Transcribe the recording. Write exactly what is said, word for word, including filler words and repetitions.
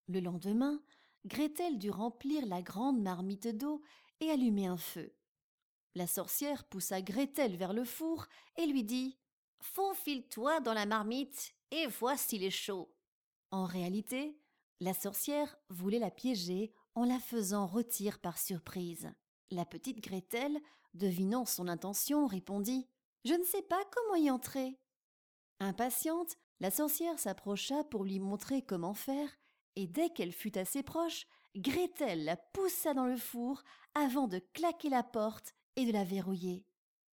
Le lendemain, Gretel dut remplir la grande marmite d'eau et allumer un feu. La sorcière poussa Gretel vers le four et lui dit « Faufile-toi dans la marmite et vois s'il est chaud ». En réalité, la sorcière voulait la piéger en la faisant rôtir par surprise. La petite Gretel, devinant son intention, répondit « Je ne sais pas comment y entrer ». Impatiente, la sorcière s'approcha pour lui montrer comment faire, et dès qu'elle fut assez proche, Gretel la poussa dans le four avant de claquer la porte et de la verrouiller.